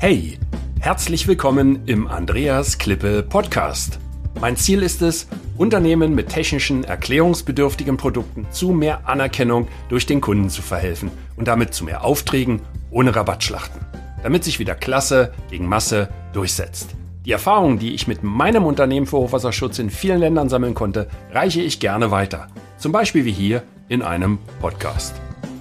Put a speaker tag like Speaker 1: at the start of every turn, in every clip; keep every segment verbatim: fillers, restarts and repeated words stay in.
Speaker 1: Hey, herzlich willkommen im Andreas Klippe Podcast. Mein Ziel ist es, Unternehmen mit technischen, erklärungsbedürftigen Produkten zu mehr Anerkennung durch den Kunden zu verhelfen und damit zu mehr Aufträgen ohne Rabattschlachten, damit sich wieder Klasse gegen Masse durchsetzt. Die Erfahrungen, die ich mit meinem Unternehmen für Hochwasserschutz in vielen Ländern sammeln konnte, reiche ich gerne weiter. Zum Beispiel wie hier in einem Podcast.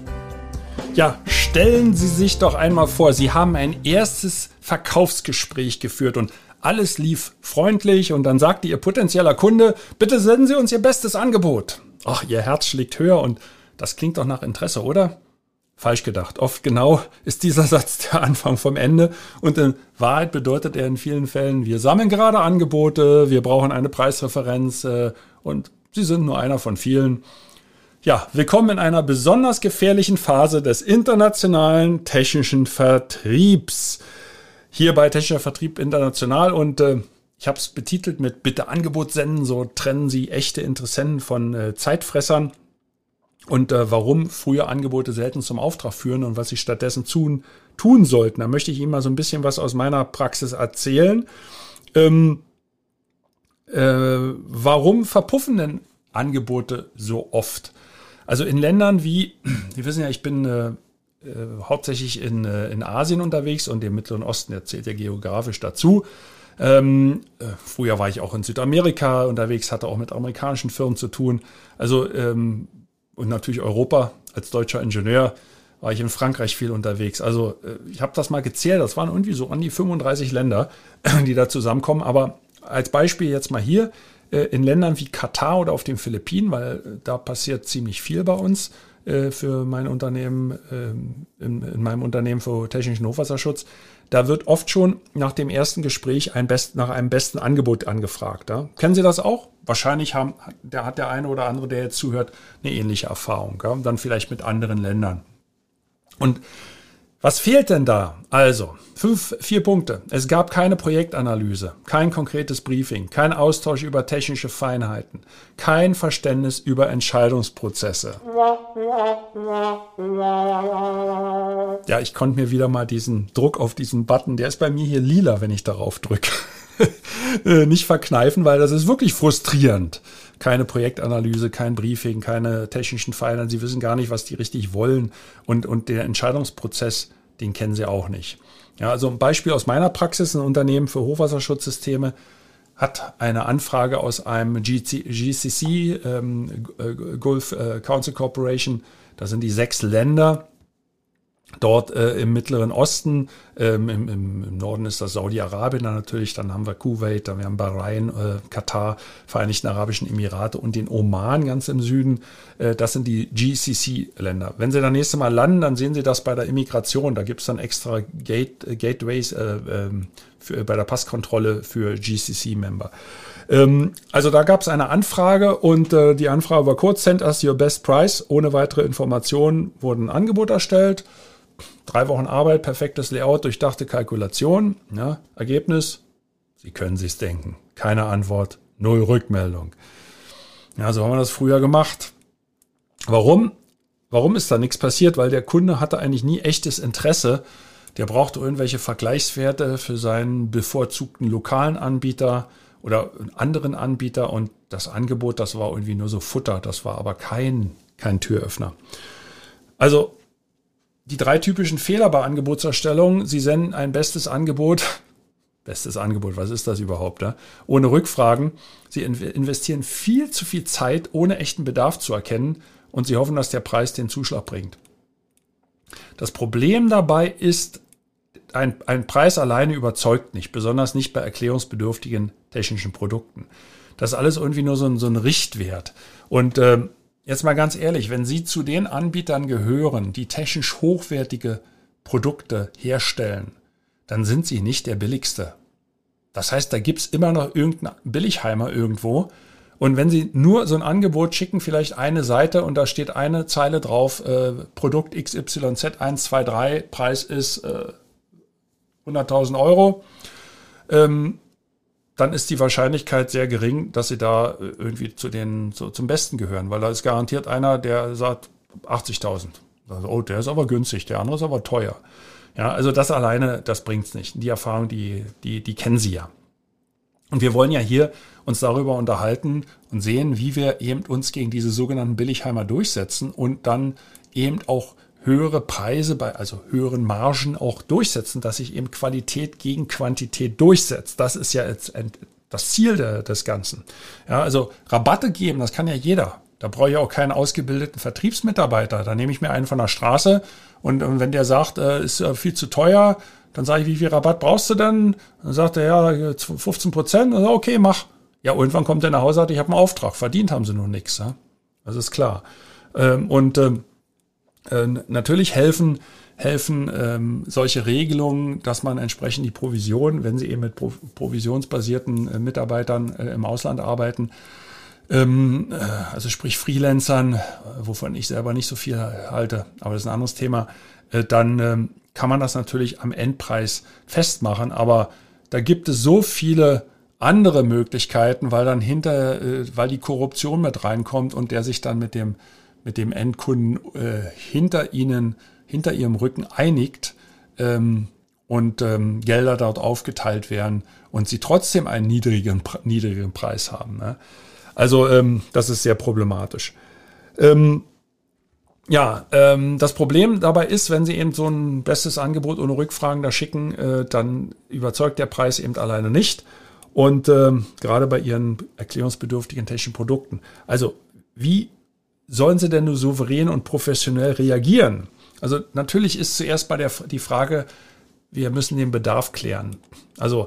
Speaker 1: Ja, stellen Sie sich doch einmal vor, Sie haben ein erstes Verkaufsgespräch geführt und alles lief freundlich und dann sagte Ihr potenzieller Kunde, bitte senden Sie uns Ihr bestes Angebot. Ach, Ihr Herz schlägt höher und das klingt doch nach Interesse, oder? Falsch gedacht. Oft genau ist dieser Satz der Anfang vom Ende und in Wahrheit bedeutet er in vielen Fällen, wir sammeln gerade Angebote, wir brauchen eine Preisreferenz äh, und Sie sind nur einer von vielen. Ja, willkommen in einer besonders gefährlichen Phase des internationalen technischen Vertriebs. Hier bei Technischer Vertrieb International und äh, ich habe es betitelt mit Bitte Angebot senden, so trennen Sie echte Interessenten von äh, Zeitfressern und äh, warum frühe Angebote selten zum Auftrag führen und was Sie stattdessen tun, tun sollten. Da möchte ich Ihnen mal so ein bisschen was aus meiner Praxis erzählen. Ähm, äh, warum verpuffen denn Angebote so oft? Also in Ländern wie, Sie wissen ja, ich bin äh, äh, hauptsächlich in, äh, in Asien unterwegs und im Mittleren Osten, der zählt ja geografisch dazu. Ähm, äh, früher war ich auch in Südamerika unterwegs, hatte auch mit amerikanischen Firmen zu tun. Also ähm, und natürlich Europa, als deutscher Ingenieur war ich in Frankreich viel unterwegs. Also äh, ich habe das mal gezählt, das waren irgendwie so an die fünfunddreißig Länder, die da zusammenkommen. Aber als Beispiel jetzt mal hier, in Ländern wie Katar oder auf den Philippinen, weil da passiert ziemlich viel bei uns äh, für mein Unternehmen, äh, in, in meinem Unternehmen für technischen Hochwasserschutz. Da wird oft schon nach dem ersten Gespräch ein Best, nach einem besten Angebot angefragt. Ja? Kennen Sie das auch? Wahrscheinlich haben, der, hat der eine oder andere, der jetzt zuhört, eine ähnliche Erfahrung. Ja? Dann vielleicht mit anderen Ländern. Und was fehlt denn da? Also, fünf, vier Punkte. Es gab keine Projektanalyse, kein konkretes Briefing, kein Austausch über technische Feinheiten, kein Verständnis über Entscheidungsprozesse. Ja, ich konnte mir wieder mal diesen Druck auf diesen Button, der ist bei mir hier lila, wenn ich darauf drücke, nicht verkneifen, weil das ist wirklich frustrierend. Keine Projektanalyse, kein Briefing, keine technischen Feinheiten. Sie wissen gar nicht, was die richtig wollen. Und, und der Entscheidungsprozess, den kennen Sie auch nicht. Ja, also ein Beispiel aus meiner Praxis, ein Unternehmen für Hochwasserschutzsysteme hat eine Anfrage aus einem G C C, ähm, Gulf äh, Council Corporation, da sind die sechs Länder, dort äh, im Mittleren Osten, ähm, im, im Norden ist das Saudi-Arabien dann natürlich, dann haben wir Kuwait, dann haben wir Bahrain, äh, Katar, Vereinigten Arabischen Emirate und den Oman ganz im Süden. Äh, das sind die G C C-Länder. Wenn Sie das nächste Mal landen, dann sehen Sie das bei der Immigration. Da gibt es dann extra Gate, äh, Gateways äh, äh, für, bei der Passkontrolle für G C C-Member. Ähm, also da gab es eine Anfrage und äh, die Anfrage war kurz, send us your best price. Ohne weitere Informationen wurde ein Angebot erstellt. Drei Wochen Arbeit, perfektes Layout, durchdachte Kalkulation. Ja, Ergebnis, Sie können sich's denken. Keine Antwort, null Rückmeldung. Ja, so haben wir das früher gemacht. Warum? Warum ist da nichts passiert? Weil der Kunde hatte eigentlich nie echtes Interesse. Der brauchte irgendwelche Vergleichswerte für seinen bevorzugten lokalen Anbieter oder einen anderen Anbieter. Und das Angebot, das war irgendwie nur so Futter. Das war aber kein, kein Türöffner. Also die drei typischen Fehler bei Angebotserstellung: Sie senden ein bestes Angebot, bestes Angebot, was ist das überhaupt, ne? Ohne Rückfragen. Sie investieren viel zu viel Zeit, ohne echten Bedarf zu erkennen und Sie hoffen, dass der Preis den Zuschlag bringt. Das Problem dabei ist, ein, ein Preis alleine überzeugt nicht, besonders nicht bei erklärungsbedürftigen technischen Produkten. Das ist alles irgendwie nur so ein, so ein Richtwert. Und ähm, jetzt mal ganz ehrlich, wenn Sie zu den Anbietern gehören, die technisch hochwertige Produkte herstellen, dann sind Sie nicht der billigste. Das heißt, da gibt's immer noch irgendeinen Billigheimer irgendwo. Und wenn Sie nur so ein Angebot schicken, vielleicht eine Seite und da steht eine Zeile drauf, äh, Produkt X Y Z eins zwei drei, Preis ist äh, hunderttausend Euro, ähm, dann ist die Wahrscheinlichkeit sehr gering, dass Sie da irgendwie zu den, zu, zum Besten gehören, weil da ist garantiert einer, der sagt achtzigtausend. Also, oh, der ist aber günstig, der andere ist aber teuer. Ja, also das alleine, das bringt's nicht. Die Erfahrung, die, die, die kennen Sie ja. Und wir wollen ja hier uns darüber unterhalten und sehen, wie wir eben uns gegen diese sogenannten Billigheimer durchsetzen und dann eben auch höhere Preise, bei also höheren Margen auch durchsetzen, dass sich eben Qualität gegen Quantität durchsetzt. Das ist ja jetzt das Ziel de, des Ganzen. Ja, also Rabatte geben, das kann ja jeder. Da brauche ich auch keinen ausgebildeten Vertriebsmitarbeiter. Da nehme ich mir einen von der Straße und, und wenn der sagt, äh, ist äh, viel zu teuer, dann sage ich, wie viel Rabatt brauchst du denn? Dann sagt er, ja, fünfzehn Prozent. Dann sage ich, okay, mach. Ja, irgendwann kommt er nach Hause und sagt, ich habe einen Auftrag. Verdient haben sie nur nichts. Ja? Das ist klar. Ähm, und ähm, äh, natürlich helfen, helfen ähm, solche Regelungen, dass man entsprechend die Provision, wenn sie eben mit pro- provisionsbasierten äh, Mitarbeitern äh, im Ausland arbeiten, ähm, äh, also sprich Freelancern, wovon ich selber nicht so viel halte, aber das ist ein anderes Thema, äh, dann ähm, kann man das natürlich am Endpreis festmachen, aber da gibt es so viele andere Möglichkeiten, weil dann hinter, äh, weil die Korruption mit reinkommt und der sich dann mit dem mit dem Endkunden äh, hinter ihnen, hinter ihrem Rücken einigt ähm, und ähm, Gelder dort aufgeteilt werden und sie trotzdem einen niedrigen niedrigen Preis haben. Ne? Also ähm, das ist sehr problematisch. Ähm, Ja, ähm, das Problem dabei ist, wenn Sie eben so ein bestes Angebot ohne Rückfragen da schicken, äh, dann überzeugt der Preis eben alleine nicht. Und ähm, gerade bei Ihren erklärungsbedürftigen technischen Produkten. Also wie sollen Sie denn nur souverän und professionell reagieren? Also natürlich ist zuerst bei der die Frage, wir müssen den Bedarf klären. Also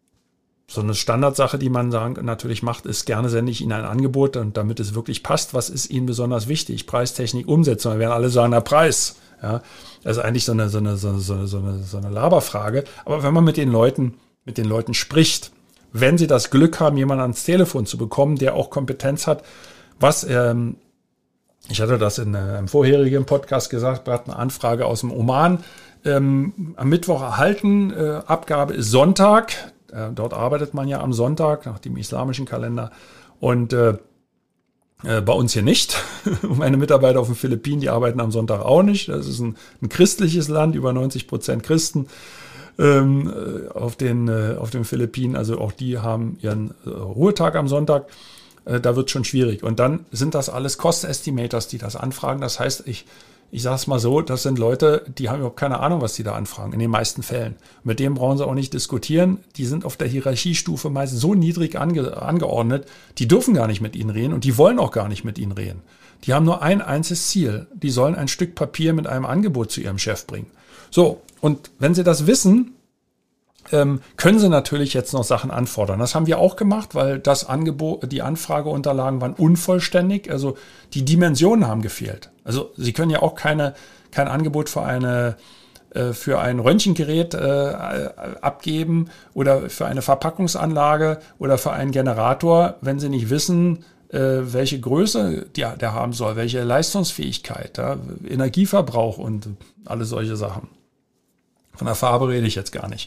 Speaker 1: so eine Standardsache, die man sagen, natürlich macht, ist, gerne sende ich Ihnen ein Angebot und damit es wirklich passt, was ist Ihnen besonders wichtig? Preis, Technik, Umsetzung. Wir werden alle sagen, der Preis. Ja, das ist eigentlich so eine, so eine, so eine, so eine, so eine Laberfrage. Aber wenn man mit den Leuten, mit den Leuten spricht, wenn sie das Glück haben, jemanden ans Telefon zu bekommen, der auch Kompetenz hat, was, ähm, ich hatte das in einem vorherigen Podcast gesagt, wir hatten eine Anfrage aus dem Oman, ähm, am Mittwoch erhalten, äh, Abgabe ist Sonntag. Dort arbeitet man ja am Sonntag nach dem islamischen Kalender und äh, äh, bei uns hier nicht. Meine Mitarbeiter auf den Philippinen, die arbeiten am Sonntag auch nicht. Das ist ein, ein christliches Land, über neunzig Prozent Christen ähm, auf den äh, auf den Philippinen. Also auch die haben ihren äh, Ruhetag am Sonntag. Äh, da wird schon schwierig. Und dann sind das alles Cost Estimators, die das anfragen. Das heißt, ich Ich sage es mal so, das sind Leute, die haben überhaupt keine Ahnung, was die da anfragen, in den meisten Fällen. Mit denen brauchen sie auch nicht diskutieren. Die sind auf der Hierarchiestufe meist so niedrig ange, angeordnet, die dürfen gar nicht mit ihnen reden und die wollen auch gar nicht mit ihnen reden. Die haben nur ein einziges Ziel. Die sollen ein Stück Papier mit einem Angebot zu ihrem Chef bringen. So, und wenn sie das wissen, ähm, können sie natürlich jetzt noch Sachen anfordern. Das haben wir auch gemacht, weil das Angebot, die Anfrageunterlagen waren unvollständig. Also die Dimensionen haben gefehlt. Also Sie können ja auch keine, kein Angebot für eine, äh, für ein Röntgengerät äh, abgeben oder für eine Verpackungsanlage oder für einen Generator, wenn Sie nicht wissen, äh, welche Größe der, der haben soll, welche Leistungsfähigkeit, ja, Energieverbrauch und alle solche Sachen. Von der Farbe rede ich jetzt gar nicht.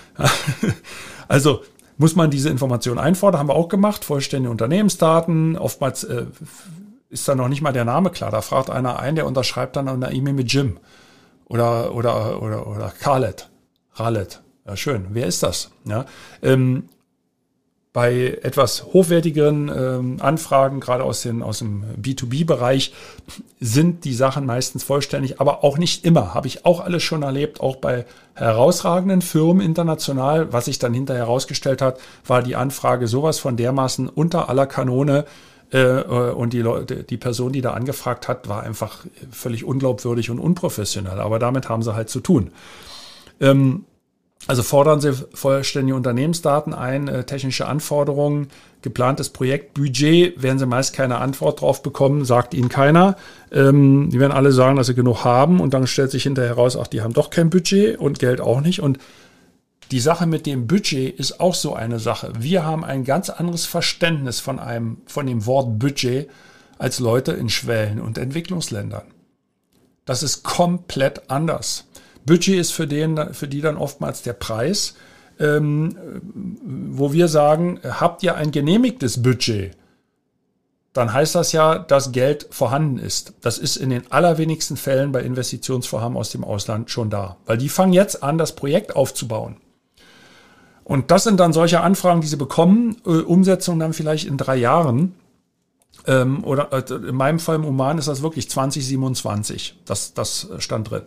Speaker 1: Also muss man diese Informationen einfordern, haben wir auch gemacht, vollständige Unternehmensdaten, oftmals äh, ist dann noch nicht mal der Name klar. Da fragt einer ein, der unterschreibt dann eine E-Mail mit Jim oder oder oder oder Khaled. Khaled. Ja, schön. Wer ist das? Ja, ähm, bei etwas hochwertigeren ähm, Anfragen, gerade aus, den, aus dem B zwei B-Bereich, sind die Sachen meistens vollständig, aber auch nicht immer. Habe ich auch alles schon erlebt, auch bei herausragenden Firmen international. Was sich dann hinterher herausgestellt hat, war die Anfrage sowas von dermaßen unter aller Kanone, äh, und die Leute, die Person, die da angefragt hat, war einfach völlig unglaubwürdig und unprofessionell. Aber damit haben sie halt zu tun. Ähm, Also fordern Sie vollständige Unternehmensdaten ein, äh, technische Anforderungen, geplantes Projektbudget, werden Sie meist keine Antwort drauf bekommen, sagt Ihnen keiner. Ähm, die werden alle sagen, dass sie genug haben und dann stellt sich hinterher raus, ach, die haben doch kein Budget und Geld auch nicht. Und die Sache mit dem Budget ist auch so eine Sache. Wir haben ein ganz anderes Verständnis von einem, von dem Wort Budget als Leute in Schwellen- und Entwicklungsländern. Das ist komplett anders. Budget ist für, den, für die dann oftmals der Preis, ähm, wo wir sagen, habt ihr ein genehmigtes Budget? dann heißt das ja, dass Geld vorhanden ist. Das ist in den allerwenigsten Fällen bei Investitionsvorhaben aus dem Ausland schon da. Weil die fangen jetzt an, das Projekt aufzubauen. Und das sind dann solche Anfragen, die sie bekommen, äh, Umsetzung dann vielleicht in drei Jahren. Ähm, oder äh, in meinem Fall im Oman ist das wirklich zwanzig siebenundzwanzig. Das, das stand drin.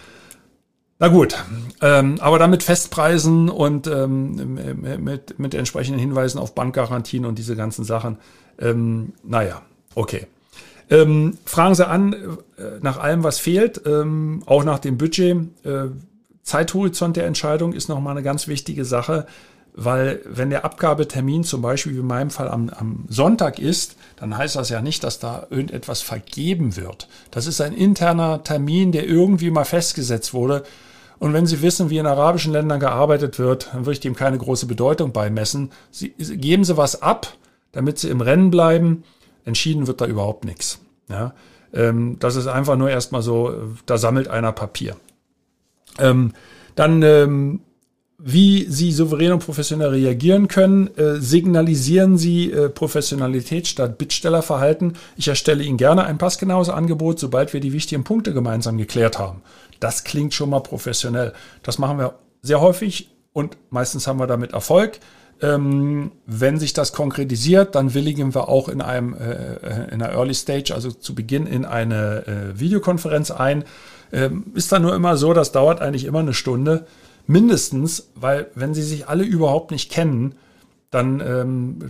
Speaker 1: Na gut, ähm, aber dann mit Festpreisen und ähm, mit, mit entsprechenden Hinweisen auf Bankgarantien und diese ganzen Sachen. Ähm, naja, okay. Ähm, fragen Sie an, äh, nach allem, was fehlt, ähm, auch nach dem Budget. Äh, Zeithorizont der Entscheidung ist nochmal eine ganz wichtige Sache, weil wenn der Abgabetermin zum Beispiel wie in meinem Fall am, am Sonntag ist, dann heißt das ja nicht, dass da irgendetwas vergeben wird. Das ist ein interner Termin, der irgendwie mal festgesetzt wurde. Und wenn Sie wissen, wie in arabischen Ländern gearbeitet wird, dann würde ich dem keine große Bedeutung beimessen. Sie, geben Sie was ab, damit Sie im Rennen bleiben. Entschieden wird da überhaupt nichts. Ja, ähm, das ist einfach nur erstmal so, da sammelt einer Papier. Ähm, dann, ähm, wie Sie souverän und professionell reagieren können, äh, signalisieren Sie äh, Professionalität statt Bittstellerverhalten. Ich erstelle Ihnen gerne ein passgenaues Angebot, sobald wir die wichtigen Punkte gemeinsam geklärt haben. Das klingt schon mal professionell. Das machen wir sehr häufig und meistens haben wir damit Erfolg. Ähm, wenn sich das konkretisiert, dann willigen wir auch in einem äh, in einer Early Stage, also zu Beginn in eine äh, Videokonferenz ein. Ähm, ist dann nur immer so, das dauert eigentlich immer eine Stunde, mindestens, weil wenn Sie sich alle überhaupt nicht kennen, dann ähm,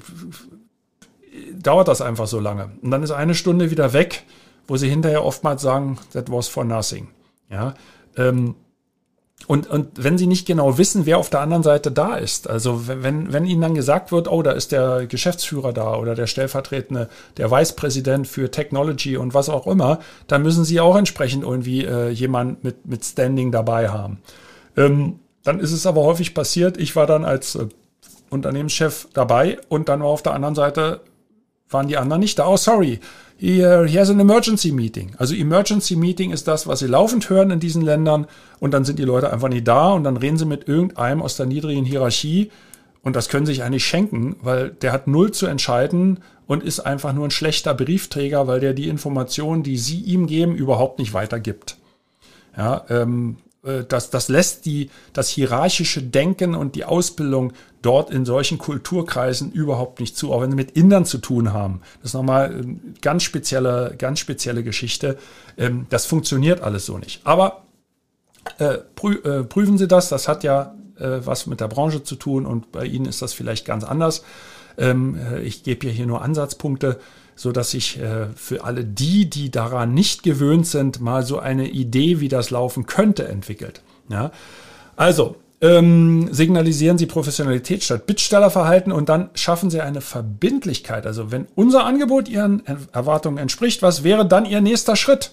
Speaker 1: dauert das einfach so lange. Und dann ist eine Stunde wieder weg, wo Sie hinterher oftmals sagen, that was for nothing. Ja, ähm, und, und wenn Sie nicht genau wissen, wer auf der anderen Seite da ist, also wenn, wenn Ihnen dann gesagt wird, oh, da ist der Geschäftsführer da oder der stellvertretende, der Vicepräsident für Technology und was auch immer, dann müssen Sie auch entsprechend irgendwie äh, jemanden mit, mit Standing dabei haben. Ähm, dann ist es aber häufig passiert, ich war dann als äh, Unternehmenschef dabei und dann war auf der anderen Seite, waren die anderen nicht da. Oh, sorry, here, here's an emergency meeting. Also Emergency Meeting ist das, was Sie laufend hören in diesen Ländern und dann sind die Leute einfach nicht da und dann reden Sie mit irgendeinem aus der niedrigen Hierarchie und das können Sie sich eigentlich schenken, weil der hat null zu entscheiden und ist einfach nur ein schlechter Briefträger, weil der die Informationen, die Sie ihm geben, überhaupt nicht weitergibt. Ja, ähm, Das, das lässt die, das hierarchische Denken und die Ausbildung dort in solchen Kulturkreisen überhaupt nicht zu, auch wenn sie mit Indern zu tun haben. Das ist nochmal eine ganz spezielle, ganz spezielle Geschichte. Das funktioniert alles so nicht. Aber äh, prü äh, prüfen Sie das, das hat ja äh, was mit der Branche zu tun und bei Ihnen ist das vielleicht ganz anders. Ähm, ich gebe ja hier nur Ansatzpunkte, so dass sich äh, für alle die, die daran nicht gewöhnt sind, mal so eine Idee, wie das laufen könnte, entwickelt. Ja? Also, ähm, signalisieren Sie Professionalität statt Bittstellerverhalten und dann schaffen Sie eine Verbindlichkeit. Also, wenn unser Angebot Ihren Erwartungen entspricht, was wäre dann Ihr nächster Schritt?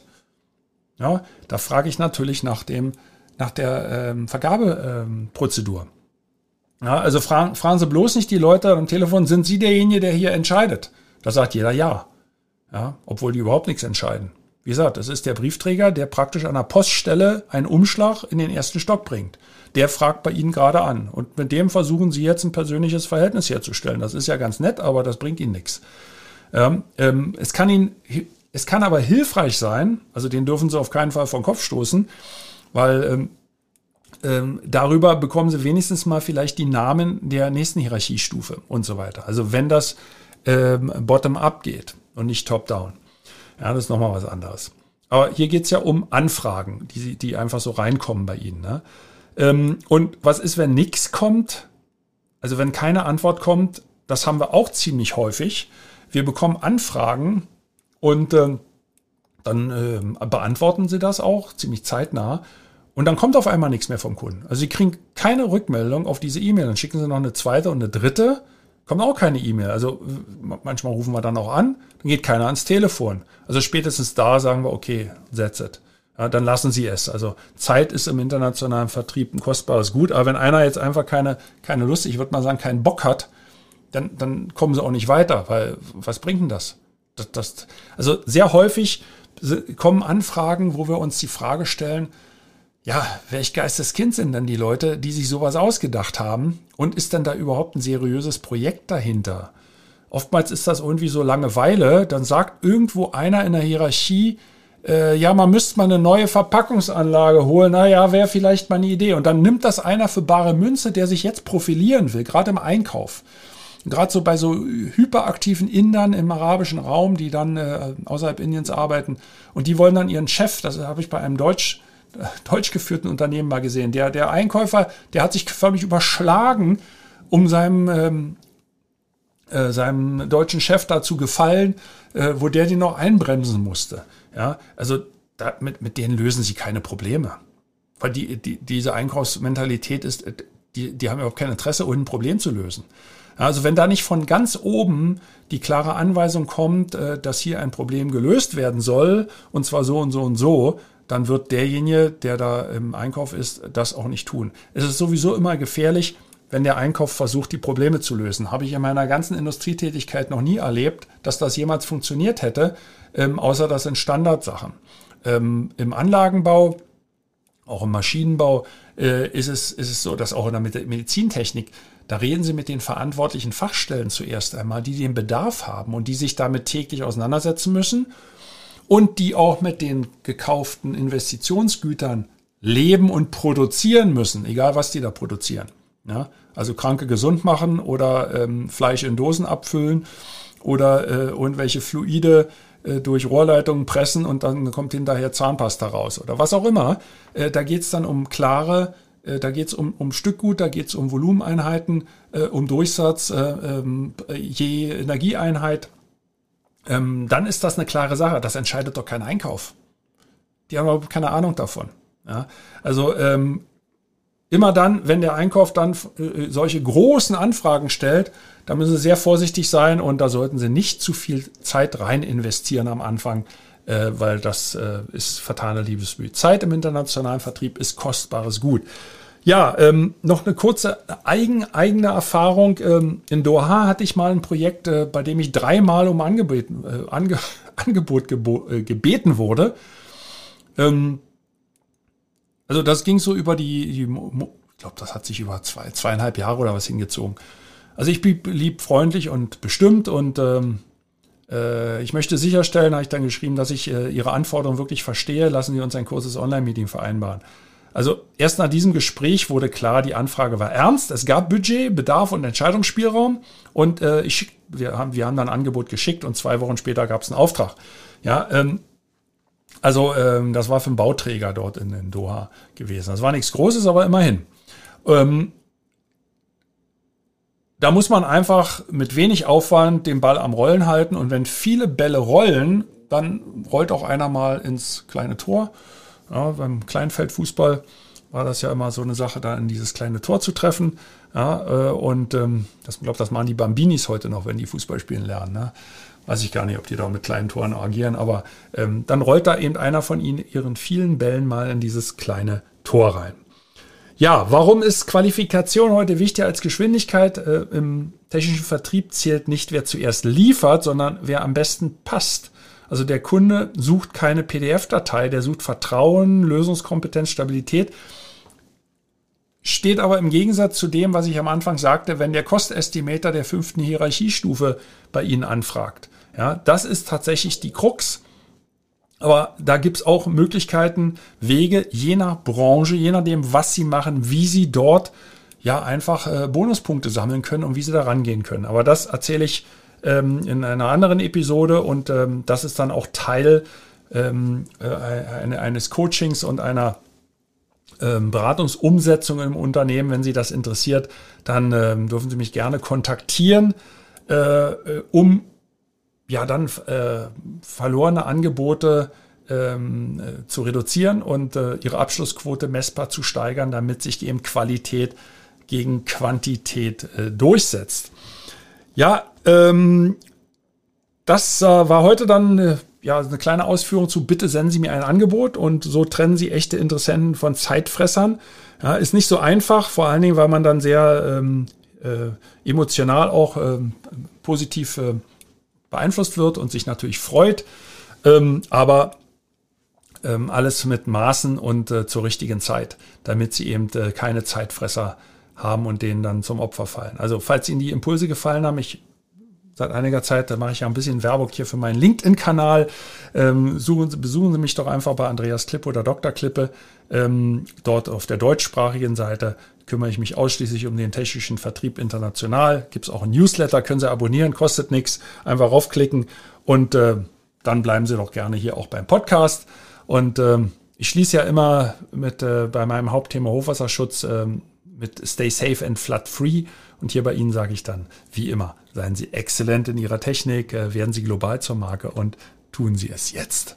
Speaker 1: Ja, da frage ich natürlich nach dem, nach der ähm, Vergabeprozedur. Ähm, ja, also fragen, fragen Sie bloß nicht die Leute am Telefon, sind Sie derjenige, der hier entscheidet? Da sagt jeder ja. Ja, obwohl die überhaupt nichts entscheiden. Wie gesagt, das ist der Briefträger, der praktisch an der Poststelle einen Umschlag in den ersten Stock bringt. Der fragt bei Ihnen gerade an. Und mit dem versuchen Sie jetzt ein persönliches Verhältnis herzustellen. Das ist ja ganz nett, aber das bringt Ihnen nichts. Ähm, ähm, es kann Ihnen, es kann aber hilfreich sein, also den dürfen Sie auf keinen Fall vor den Kopf stoßen, weil ähm, ähm, darüber bekommen Sie wenigstens mal vielleicht die Namen der nächsten Hierarchiestufe und so weiter. Also wenn das ähm, bottom-up geht und nicht top-down. Ja, das ist nochmal was anderes. Aber hier geht's ja um Anfragen, die, die einfach so reinkommen bei Ihnen. Ne? Ähm, und was ist, wenn nichts kommt? Also wenn keine Antwort kommt, das haben wir auch ziemlich häufig. Wir bekommen Anfragen und äh, dann äh, beantworten Sie das auch ziemlich zeitnah. Und dann kommt auf einmal nichts mehr vom Kunden. Also Sie kriegen keine Rückmeldung auf diese E-Mail. Dann schicken Sie noch eine zweite und eine dritte. Kommt auch keine E-Mail. Also manchmal rufen wir dann auch an, dann geht keiner ans Telefon. Also spätestens da sagen wir, okay, that's it. Ja, dann lassen Sie es. Also Zeit ist im internationalen Vertrieb ein kostbares Gut. Aber wenn einer jetzt einfach keine, keine Lust, ich würde mal sagen, keinen Bock hat, dann, dann kommen sie auch nicht weiter. Weil was bringt denn das? das, das also sehr häufig kommen Anfragen, wo wir uns die Frage stellen, ja, welch Geisteskind sind denn die Leute, die sich sowas ausgedacht haben? Und ist denn da überhaupt ein seriöses Projekt dahinter? Oftmals ist das irgendwie so Langeweile. Dann sagt irgendwo einer in der Hierarchie, äh, ja, man müsste mal eine neue Verpackungsanlage holen. Naja, wäre vielleicht mal eine Idee. Und dann nimmt das einer für bare Münze, der sich jetzt profilieren will, gerade im Einkauf. Gerade so bei so hyperaktiven Indern im arabischen Raum, die dann äh, außerhalb Indiens arbeiten. Und die wollen dann ihren Chef, das habe ich bei einem Deutsch, äh, deutsch geführten Unternehmen mal gesehen. Der, der Einkäufer, der hat sich förmlich überschlagen, um seinem... Ähm, Äh, seinem deutschen Chef dazu gefallen, äh, wo der den noch einbremsen musste. Ja, also da, mit, mit denen lösen sie keine Probleme. Weil die, die, diese Einkaufsmentalität ist, die, die haben überhaupt kein Interesse, ein Problem zu lösen. Ja, also wenn da nicht von ganz oben die klare Anweisung kommt, äh, dass hier ein Problem gelöst werden soll, und zwar so und so und so, dann wird derjenige, der da im Einkauf ist, das auch nicht tun. Es ist sowieso immer gefährlich, wenn der Einkauf versucht, die Probleme zu lösen. Habe ich in meiner ganzen Industrietätigkeit noch nie erlebt, dass das jemals funktioniert hätte, ähm, außer das sind Standardsachen. Ähm, Im Anlagenbau, auch im Maschinenbau, äh, ist es, ist es so, dass auch in der Medizintechnik, da reden Sie mit den verantwortlichen Fachstellen zuerst einmal, die den Bedarf haben und die sich damit täglich auseinandersetzen müssen und die auch mit den gekauften Investitionsgütern leben und produzieren müssen, egal was die da produzieren. Ja, also Kranke gesund machen oder ähm, Fleisch in Dosen abfüllen oder äh, irgendwelche Fluide äh, durch Rohrleitungen pressen und dann kommt hinterher Zahnpasta raus oder was auch immer. Äh, da geht es dann um klare, äh, da geht es um, um Stückgut, da geht es um Volumeneinheiten, äh, um Durchsatz, äh, ähm, je Energieeinheit. Ähm, dann ist das eine klare Sache. Das entscheidet doch kein Einkauf. Die haben aber keine Ahnung davon. Ja, also ähm, immer dann, wenn der Einkauf dann äh, solche großen Anfragen stellt, da müssen Sie sehr vorsichtig sein und da sollten Sie nicht zu viel Zeit rein investieren am Anfang, äh, weil das äh, ist vertane Liebesmüh. Zeit im internationalen Vertrieb ist kostbares Gut. Ja, ähm, noch eine kurze eigen, eigene Erfahrung. Ähm, in Doha hatte ich mal ein Projekt, äh, bei dem ich dreimal um Angebot, äh, Ange, Angebot gebo- äh, gebeten wurde. Ähm, Also das ging so über die, die ich glaube, das hat sich über zwei, zweieinhalb Jahre oder was hingezogen. Also ich blieb lieb, freundlich und bestimmt und ähm, äh, ich möchte sicherstellen, habe ich dann geschrieben, dass ich äh, Ihre Anforderungen wirklich verstehe. Lassen Sie uns ein kurzes Online-Meeting vereinbaren. Also erst nach diesem Gespräch wurde klar, die Anfrage war ernst. Es gab Budget, Bedarf und Entscheidungsspielraum und äh, ich schick, wir haben, wir haben dann ein Angebot geschickt und zwei Wochen später gab es einen Auftrag. Ja, ähm, Also ähm, das war für einen Bauträger dort in, in Doha gewesen. Das war nichts Großes, aber immerhin. Ähm, da muss man einfach mit wenig Aufwand den Ball am Rollen halten. Und wenn viele Bälle rollen, dann rollt auch einer mal ins kleine Tor. Ja, beim Kleinfeldfußball war das ja immer so eine Sache, da in dieses kleine Tor zu treffen. Ja, äh, und ähm, das, ich glaube, das machen die Bambinis heute noch, wenn die Fußball spielen lernen. Ne? Weiß ich gar nicht, ob die da mit kleinen Toren agieren, aber ähm, dann rollt da eben einer von ihnen ihren vielen Bällen mal in dieses kleine Tor rein. Ja, warum ist Qualifikation heute wichtiger als Geschwindigkeit? Äh, im technischen Vertrieb zählt nicht, wer zuerst liefert, sondern wer am besten passt. Also der Kunde sucht keine P D F-Datei, der sucht Vertrauen, Lösungskompetenz, Stabilität. Steht aber im Gegensatz zu dem, was ich am Anfang sagte, wenn der Cost-Estimator der fünften Hierarchiestufe bei Ihnen anfragt. Ja, das ist tatsächlich die Krux. Aber da gibt es auch Möglichkeiten, Wege, je nach Branche, je nachdem, was Sie machen, wie Sie dort ja einfach äh, Bonuspunkte sammeln können und wie Sie da rangehen können. Aber das erzähle ich ähm, in einer anderen Episode und ähm, das ist dann auch Teil ähm, äh, eines Coachings und einer Beratungsumsetzung im Unternehmen. Wenn Sie das interessiert, dann ähm, dürfen Sie mich gerne kontaktieren, äh, um ja dann äh, verlorene Angebote ähm, äh, zu reduzieren und äh, Ihre Abschlussquote messbar zu steigern, damit sich eben Qualität gegen Quantität äh, durchsetzt. Ja, ähm, das äh, war heute dann äh, ja, eine kleine Ausführung zu, bitte senden Sie mir ein Angebot und so trennen Sie echte Interessenten von Zeitfressern. Ja, ist nicht so einfach, vor allen Dingen, weil man dann sehr ähm, äh, emotional auch ähm, positiv äh, beeinflusst wird und sich natürlich freut, ähm, aber ähm, alles mit Maßen und äh, zur richtigen Zeit, damit Sie eben äh, keine Zeitfresser haben und denen dann zum Opfer fallen. Also falls Ihnen die Impulse gefallen haben, ich seit einiger Zeit. Da mache ich ja ein bisschen Werbung hier für meinen LinkedIn-Kanal. Ähm, suchen Sie, besuchen Sie mich doch einfach bei Andreas Klippe oder Doktor Klippe. Ähm, dort auf der deutschsprachigen Seite kümmere ich mich ausschließlich um den technischen Vertrieb international. Gibt es auch ein Newsletter, können Sie abonnieren, kostet nichts. Einfach raufklicken und äh, dann bleiben Sie doch gerne hier auch beim Podcast. Und ähm, ich schließe ja immer mit äh, bei meinem Hauptthema Hochwasserschutz ähm, mit Stay Safe and Flood Free. Und hier bei Ihnen sage ich dann, wie immer, seien Sie exzellent in Ihrer Technik, äh, werden Sie global zur Marke und tun Sie es jetzt.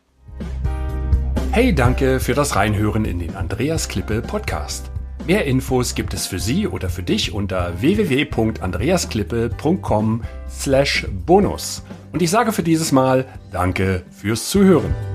Speaker 2: Hey, danke für das Reinhören in den Andreas Klippe Podcast. Mehr Infos gibt es für Sie oder für dich unter w w w punkt andreasklippe punkt com slash bonus. Und ich sage für dieses Mal Danke fürs Zuhören.